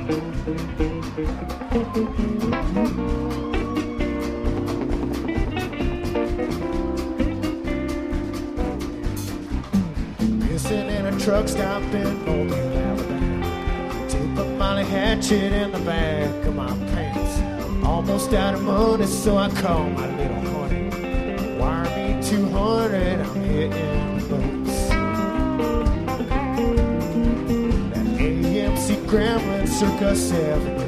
Pissing in a truck stop in Mobile, Alabama. Tape a Molly hatchet in the back of my pants. Almost out of money, so I call my little honey. Wire me 200, I'm hitting the boats. That AMC Gremlin circa 70.